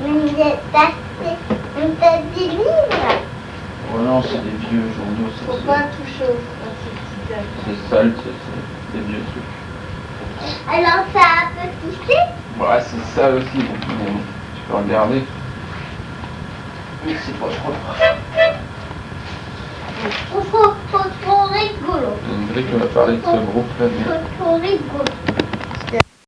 On t'a des livres. Oh non, c'est des vieux journaux. Ça, Faut pas toucher à ces petites affaires. c'est sale, c'est des vieux trucs. Alors ça peut toucher. Ouais, c'est sale aussi, donc, mais tu peux regarder. Mais c'est pas propre. Faut trop rigolo. Hendrik m'a parlé de ce groupe-là. Trop rigolo.